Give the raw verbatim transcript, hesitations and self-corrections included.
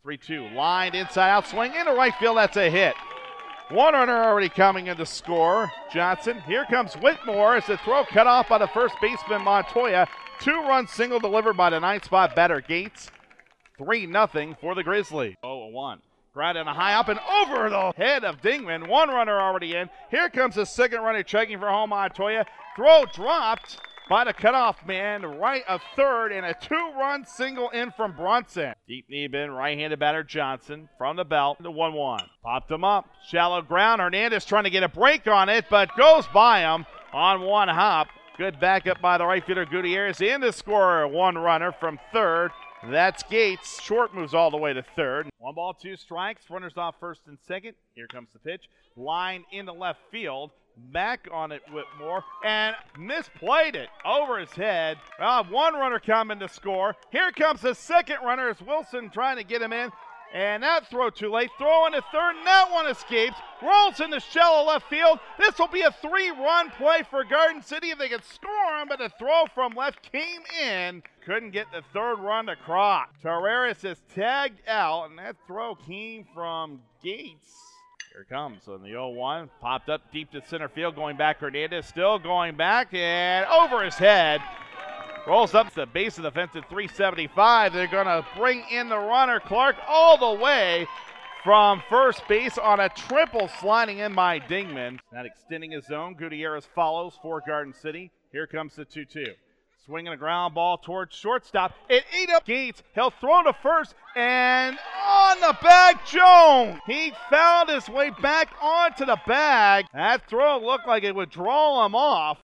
three two, lined inside out, swing into right field, that's a hit. One runner already coming in to score. Johnson, here comes Whitmore as the throw cut off by the first baseman Montoya. Two-run single delivered by the ninth spot batter Gates. three nothing for the Grizzlies. oh one. Grounded a high up and over the head of Dingman. One runner already in. Here comes the second runner checking for home, Montoya. Throw dropped by the cutoff man, right of third, and a two-run single in from Brunson. Deep knee bin, right-handed batter Johnson from the belt to one one. Popped him up, shallow ground. Hernandez trying to get a break on it, but goes by him on one hop. Good backup by the right fielder Gutierrez, and the scorer, one runner from third. That's Gates. Short moves all the way to third. One ball, two strikes. Runners off first and second. Here comes the pitch. Line into left field. Back on it, Whitmore, and misplayed it over his head. Well, one runner coming to score. Here comes the second runner as Wilson trying to get him in. And that throw too late. Throw into third, and that one escapes. Rolls into shallow left field. This will be a three-run play for Garden City if they can score him, but the throw from left came in. Couldn't get the third run to Croc. Torres is tagged out, and that throw came from Gates. Here it comes on the oh one. Popped up deep to center field, going back. Hernandez still going back, and over his head. Rolls up to the base of the fence at three seventy-five. They're going to bring in the runner, Clark, all the way from first base on a triple sliding in by Dingman. Not extending his zone. Gutierrez follows for Garden City. Here comes the two two. Swinging a ground ball towards shortstop. It ate up Gates. He'll throw to first, and on the bag, Jones. He found his way back onto the bag. That throw looked like it would draw him off.